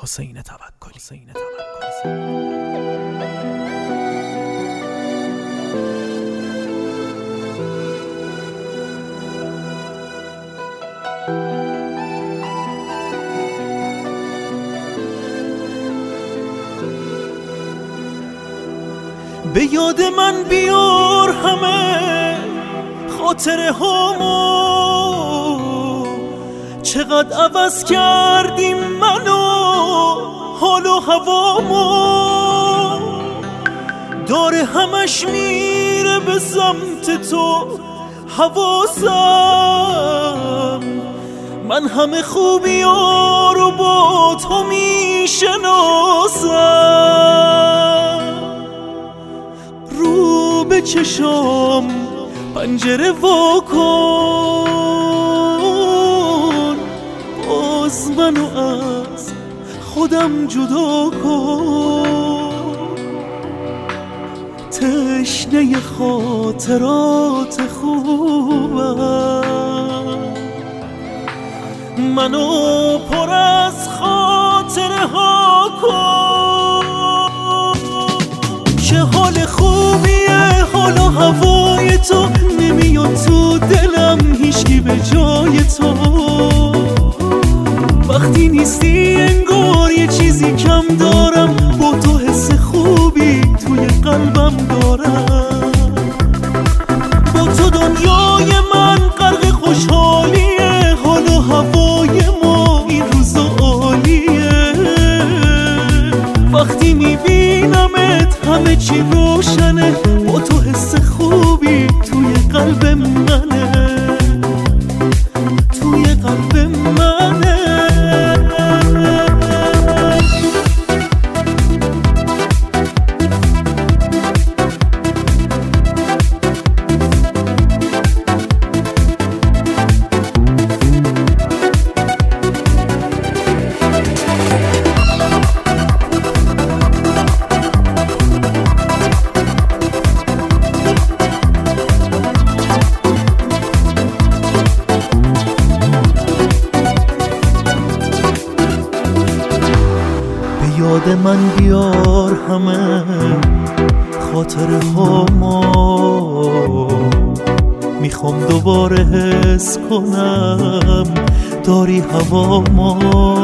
حسین توکلی. به یاد من بیار همه خاطره هامو، چقدر عوض کردیم منو حال و هوامو. داره همش میره به سمت تو حواسم، من همه خوبی‌ها رو با تو میشناسم. رو به چشام پنجره وا کن، باز منو از خودم جدا کن. تشنه خاطرات خوبم، منو پر از خاطره ها کن. چه حال خوبیه حال و هوای تو، نمیاد تو دلم هیچکی به جای تو. وقتی نیستی انگار یه چیزی کم دارم، با تو حس خوبی توی قلبم دارم. با تو دنیای من غرق خوشحالیه، حال و هوای ما این روزا عالیه. وقتی میبینمت همه چی روشنه، با تو حس خوبی توی قلب منه، توی قلب منه. یاد من بیار همه خاطره هامو، میخوام دوباره حس کنم داری هوامو.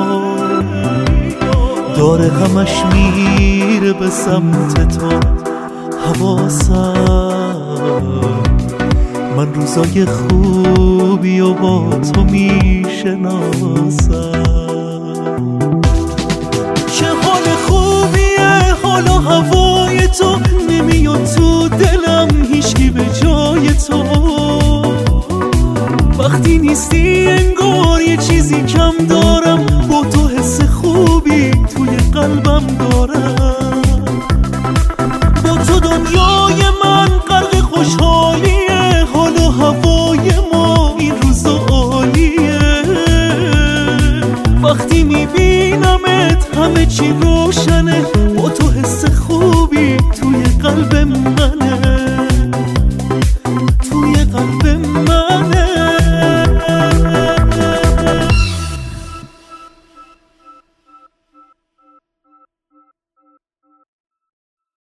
داره همش میره به سمت تو حواسم، من روزای خوبی و با تو میشناسم. چه حال خوبیه حال و هوای تو، نمیاد تو دلم هیچکی به جای تو. وقتی نیستی انگار یه چیزی کم دارم، با تو حس خوبی توی قلبم دارم. با تو دنیای من